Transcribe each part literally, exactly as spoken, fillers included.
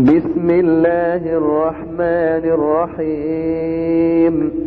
بسم الله الرحمن الرحيم.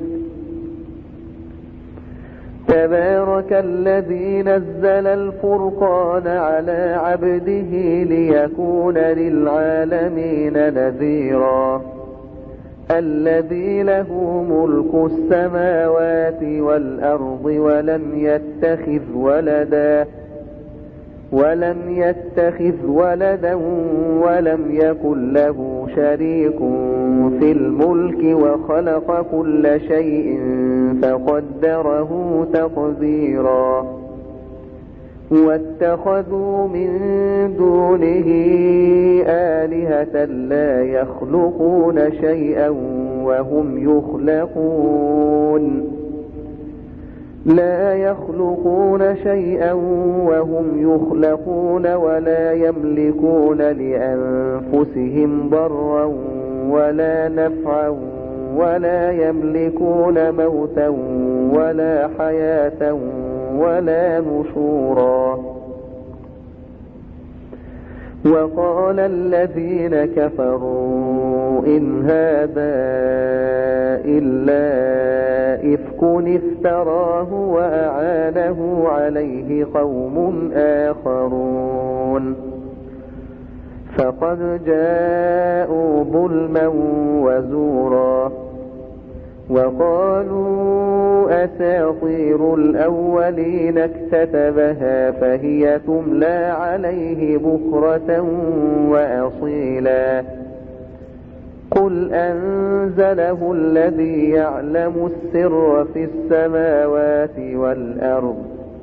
تبارك الذي نزل الفرقان على عبده ليكون للعالمين نذيرا. الذي له ملك السماوات والأرض ولم يتخذ ولدا ولم يتخذ ولدا ولم يكن له شريك في الملك وخلق كل شيء فقدره تقديرا. واتخذوا من دونه آلهة لا يخلقون شيئا وهم يخلقون لا يخلقون شيئا وهم يخلقون ولا يملكون لأنفسهم ضرا ولا نفعا ولا يملكون موتا ولا حياة ولا نشورا. وقال الذين كفروا إن هذا إلا إفك افتراه وأعانه عليه قوم آخرون فقد جاءوا ظلما وزورا. وقالوا أساطير الأولين اكتتبها فهي تملى عليه بكرة وأصيلا. قل أنزله الذي يعلم السر في السماوات والأرض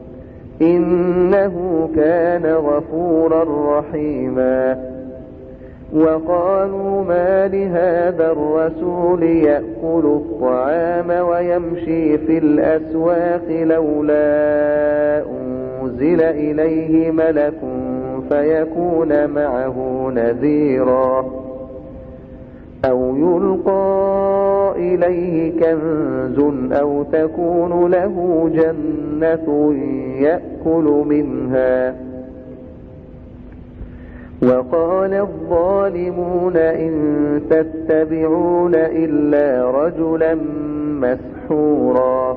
إنه كان غفورا رحيما. وقالوا ما لهذا الرسول يأكل الطعام ويمشي في الأسواق لولا أنزل إليه ملك فيكون معه نذيرا أو يلقى إليه كنز أو تكون له جنة يأكل منها. وقال الظالمون إن تتبعون إلا رجلا مسحورا.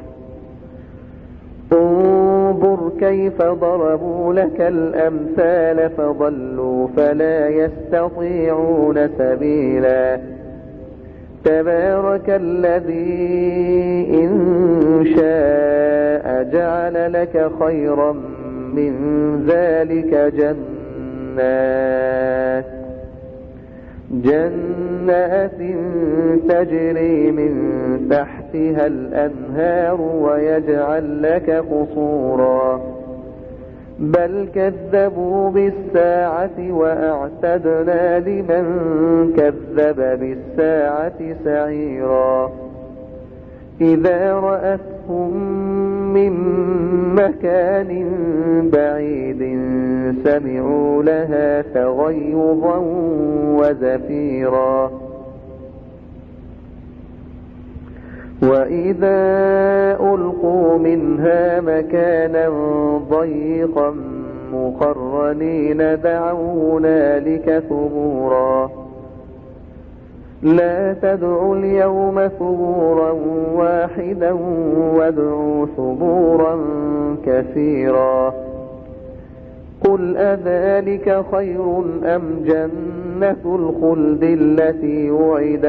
انظر كيف ضربوا لك الأمثال فضلوا فلا يستطيعون سبيلا. تبارك الذي إن شاء جعل لك خيرا من ذلك جنة جنات جنات تجري من تحتها الأنهار ويجعل لك قصورا. بل كذبوا بالساعة وأعتدنا لمن كذب بالساعة سعيرا. إذا رأتهم من مكان بعيد سمعوا لها تغيظا وزفيرا. وإذا ألقوا منها مكانا ضيقا مقرنين دعوا هنالك ثبورا. لا تدعوا اليوم ثبورا واحدا وادعوا ثبورا كثيرا. قل أذلك خير أم جنة الخلد التي وعد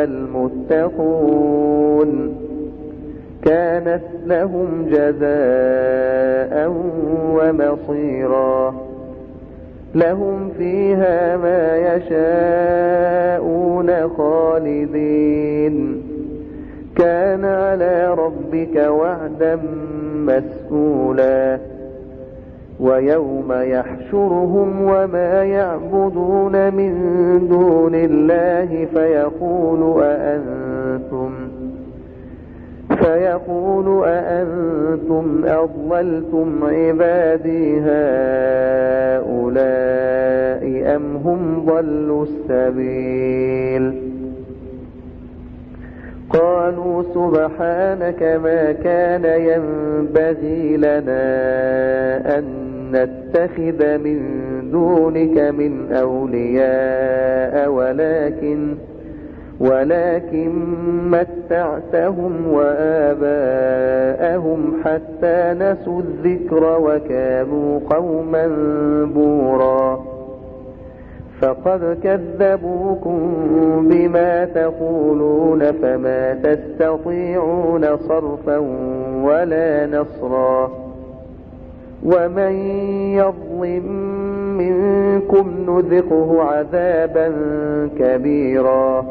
المتقون كانت لهم جزاء ومصيرا. لهم فيها ما يشاءون خالدين كان على ربك وعدا مسئولا. ويوم يحشرهم وما يعبدون من دون الله فيقول أأنتم فيقول أأنتم أضللتم عبادي هؤلاء أم هم ضلوا السبيل. قالوا سبحانك ما كان ينبغي لنا أن نتخذ من دونك من أولياء ولكن ولكن متعتهم وآباءهم حتى نسوا الذكر وكانوا قوما بورا فقد كذبوكم بما تقولون فما تستطيعون صرفا ولا نصرا ومن يظلم منكم نذقه عذابا كبيرا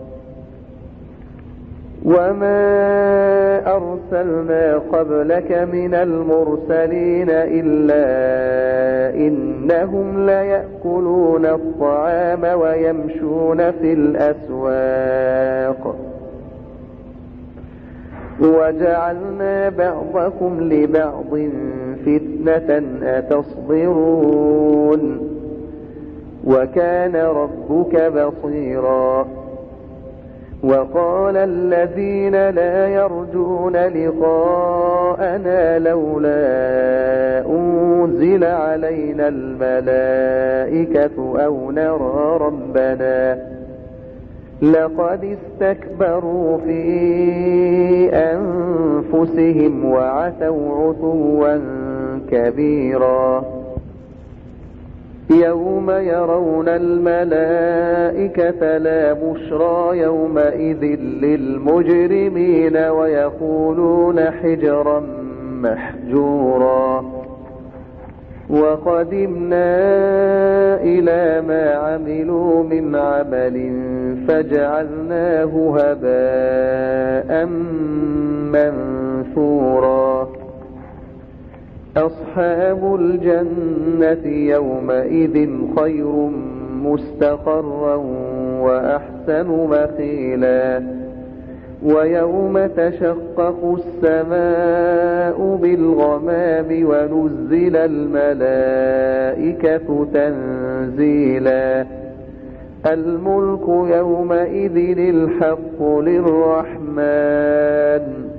وما أرسلنا قبلك من المرسلين إلا إنهم ليأكلون الطعام ويمشون في الأسواق وجعلنا بعضكم لبعض فتنة أتصبرون وكان ربك بصيرا وقال الذين لا يرجون لقاءنا لولا أنزل علينا الملائكة أو نرى ربنا لقد استكبروا في أنفسهم وعتوا عتوا كبيرا يوم يرون الملائكة لا بشرى يومئذ للمجرمين ويقولون حجرا محجورا وقدمنا إلى ما عملوا من عمل فجعلناه هباء منثورا أصحاب الجنة يومئذ خير مستقرا وأحسن مقيلا ويوم تشقق السماء بالغمام ونزل الملائكة تنزيلا الملك يومئذ الحق للرحمن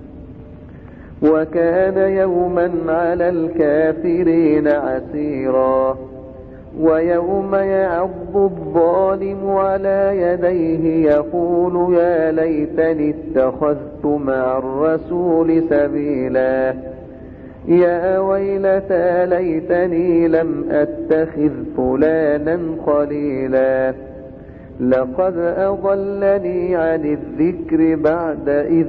وكان يوما على الكافرين عسيرا ويوم يعض الظالم على يديه يقول يا ليتني اتخذت مع الرسول سبيلا يا ويلتى ليتني لم أتخذ فلانا خليلا لقد أضلني عن الذكر بعد إذ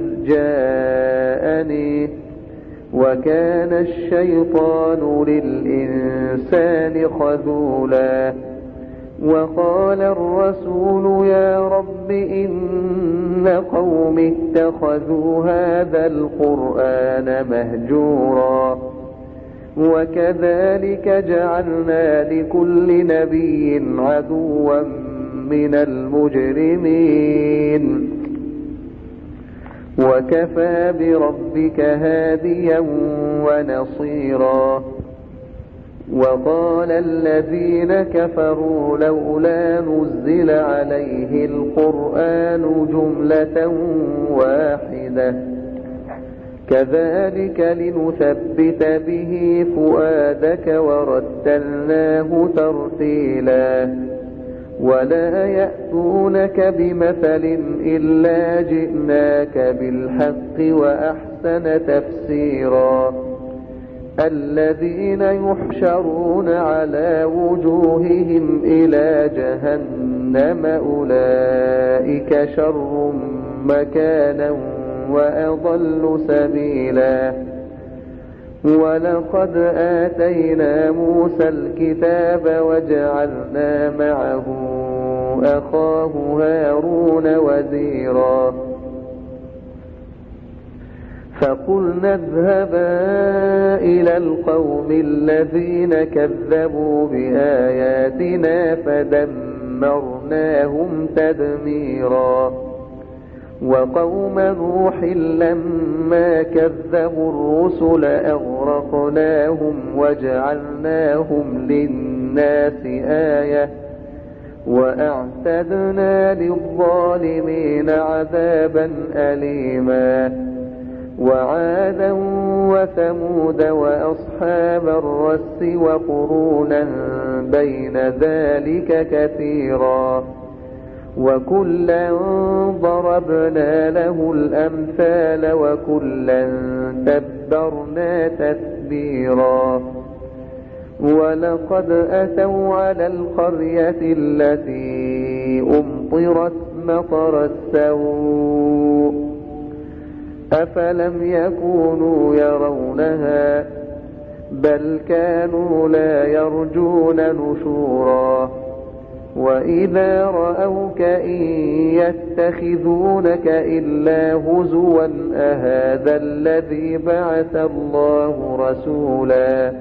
جاءني وكان الشيطان للإنسان خذولا وقال الرسول يا رب إن قوم اتخذوا هذا القرآن مهجورا وكذلك جعلنا لكل نبي عدوا من المجرمين وكفى بربك هاديا ونصيرا وقال الذين كفروا لولا نزل عليه القرآن جملة واحدة كذلك لنثبت به فؤادك ورتلناه ترتيلا ولا يأتونك بمثل إلا جئناك بالحق وأحسن تفسيرا الذين يحشرون على وجوههم إلى جهنم أولئك شر مكانا وأضل سبيلا ولقد آتينا موسى الكتاب وجعلنا معه أخاه هارون وزيرا فقلنا اذهبا إلى القوم الذين كذبوا بآياتنا فدمرناهم تدميرا وقوم نوح لما كذبوا الرسل أغرقناهم وجعلناهم للناس آية وأعتدنا للظالمين عذابا أليما وعادا وثمود وأصحاب الرس وقرونا بين ذلك كثيرا وكلا ضربنا له الأمثال وكلا تبرنا تتبيرا ولقد أتوا على القرية التي أمطرت مطر السوء أفلم يكونوا يرونها بل كانوا لا يرجون نشورا وإذا رأوك إن يتخذونك إلا هزوا أهذا الذي بعث الله رسولا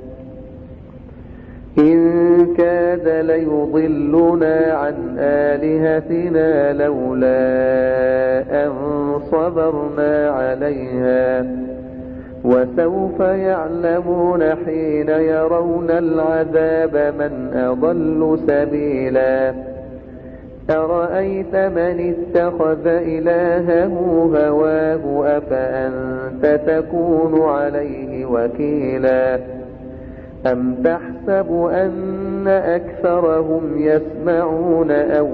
إن كاد ليضلنا عن آلهتنا لولا أن صبرنا عليها وسوف يعلمون حين يرون العذاب من أضل سبيلا أرأيت من اتخذ إلهه هواه أفأنت تكون عليه وكيلا أم تحسب أن أكثرهم يسمعون أو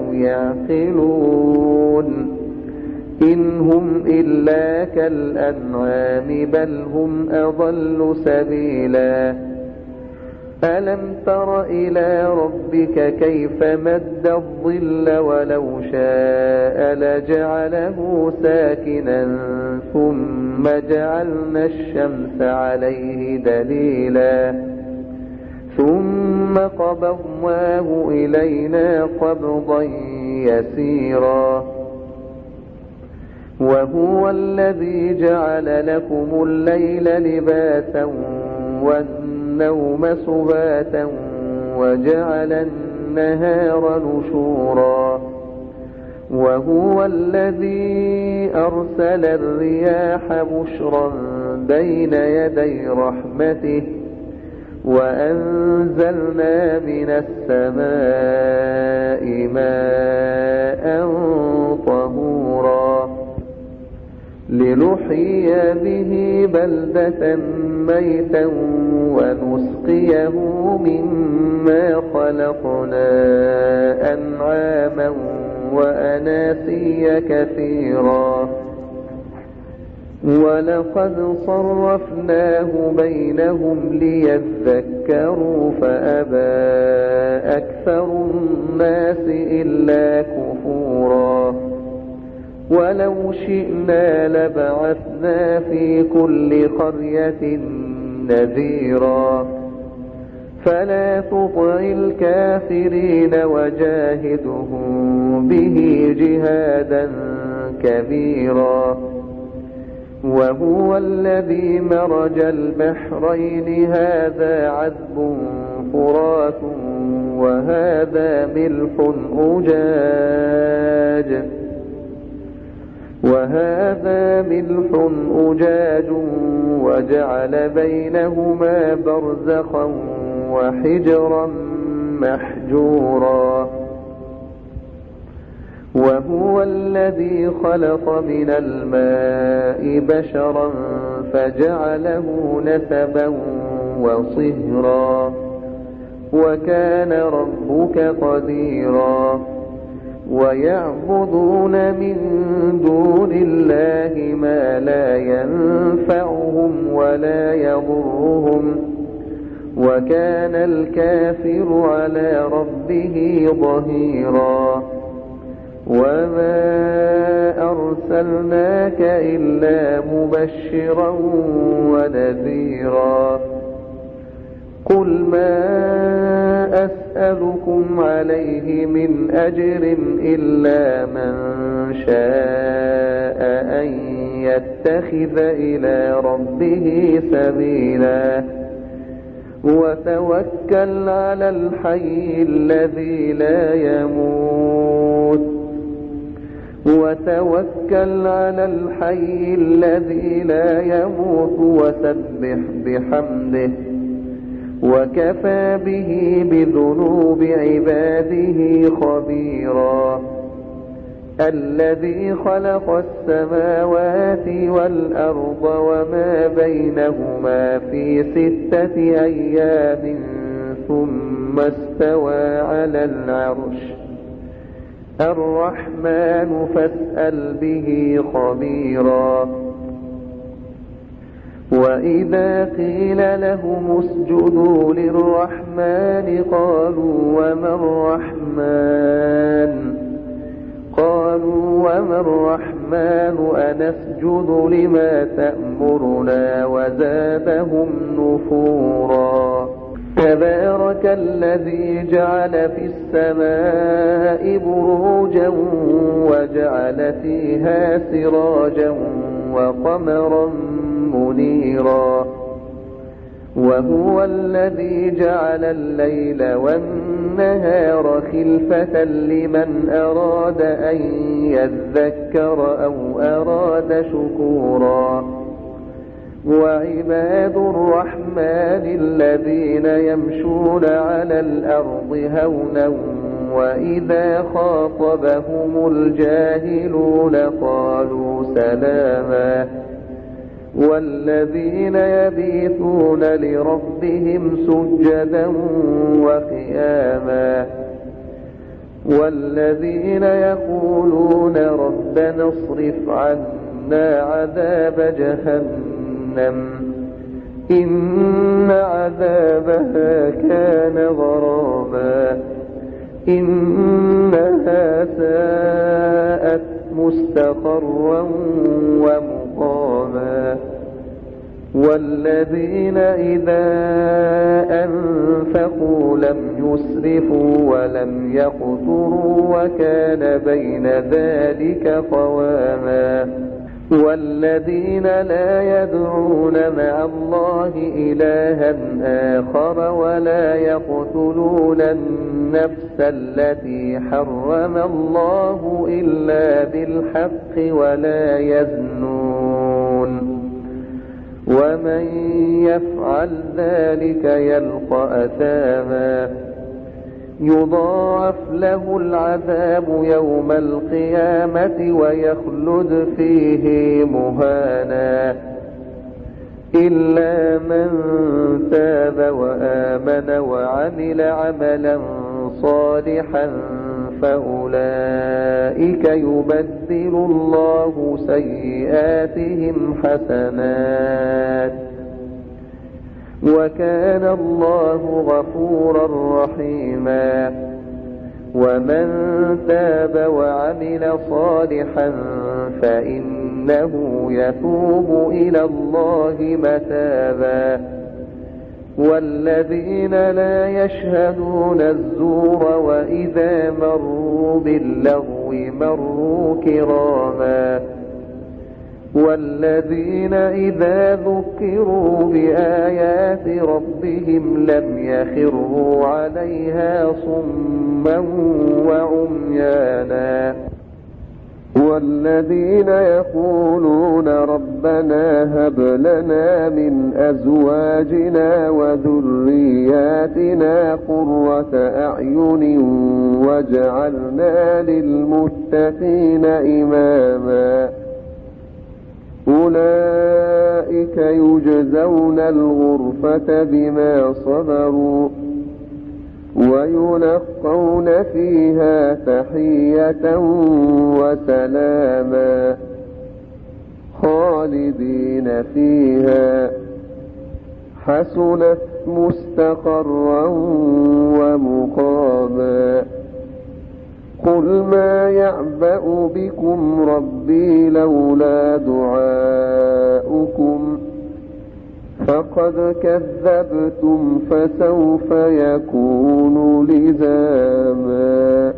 يعقلون إن هم إلا كالأنعام بل هم أضل سبيلا ألم تر إلى ربك كيف مد الظل ولو شاء لجعله ساكنا ثم جعلنا الشمس عليه دليلا ثم قبضناه إلينا قبضا يسيرا وهو الذي جعل لكم الليل لباسا والنوم سباتا وجعل النهار نشورا وهو الذي أرسل الرياح بشرا بين يدي رحمته وأنزلنا من السماء ماء طهورا لنحيي به بلدة ميتا ونسقيه مما خلقنا أنعاما وأناسيا كثيرا ولقد صرفناه بينهم ليذكروا فأبى أكثر الناس إلا كفورا ولو شئنا لبعثنا في كل قرية نذيرا فلا تطع الكافرين وجاهدهم به جهادا كبيرا وهو الذي مرج البحرين هذا عذب فرات وهذا ملح أجاج وهذا ملح أجاج وجعل بينهما برزخا وحجرا محجورا وهو الذي خلق من الماء بشرا فجعله نسبا وصهرا وكان ربك قديرا ويعبدون من دون الله ما لا ينفعهم ولا يضرهم وكان الكافر على ربه ظهيرا وما أرسلناك إلا مبشرا ونذيرا قل ما أسألكم عليه من أجر إلا من شاء أن يتخذ إلى ربه سبيلا وتوكل على الحي الذي لا يموت وتوكل على الحي الذي لا يموت وسبح بحمده وكفى به بذنوب عباده خبيرا الذي خلق السماوات والأرض وما بينهما في ستة أيام ثم استوى على العرش الرحمن فاسأل به خبيرا. وإذا قيل لهم اسجدوا للرحمن قالوا وما الرحمن قالوا وما الرحمن أنسجد لما تأمرنا وزادهم نفورا. تبارك الذي جعل في السماء بروجا وجعل فيها سراجا وقمرا منيرا. وهو الذي جعل الليل والنهار خلفة لمن أراد أن يذكر أو أراد شكورا. وعباد الرحمن الذين يمشون على الأرض هونا وإذا خاطبهم الجاهلون قالوا سلاما. والذين يبيتون لربهم سجدا وقياما. والذين يقولون ربنا اصرف عنا عذاب جهنم إن عذابها كان غراما إنها ساءت مستقرا ومقاما. والذين إذا أنفقوا لم يسرفوا ولم يقتروا وكان بين ذلك قواما. والذين لا يدعون مع الله إلها آخر ولا يقتلون النفس التي حرم الله إلا بالحق ولا يزنون ومن يفعل ذلك يلقى أثاما يضاعف له العذاب يوم القيامة ويخلد فيه مهانا إلا من تاب وآمن وعمل عملا صالحا فأولئك يبدل الله سيئاتهم حسنات وكان الله غفورا رحيما. ومن تاب وعمل صالحا فإنه يتوب إلى الله متابا. والذين لا يشهدون الزور وإذا مروا باللغو مروا كراما. والذين إذا ذكروا بآيات ربهم لم يخروا عليها صما وعميانا. والذين يقولون ربنا هب لنا من أزواجنا وذرياتنا قرة أعين واجعلنا للمتقين إماما. أولئك يجزون الغرفة بما صبروا ويلقون فيها تحية وسلاما خالدين فيها حسنت مستقرا ومقاما. قل ما يعبأ بكم ربي لولا دعاؤكم فقد كذبتم فسوف يكون لزاما.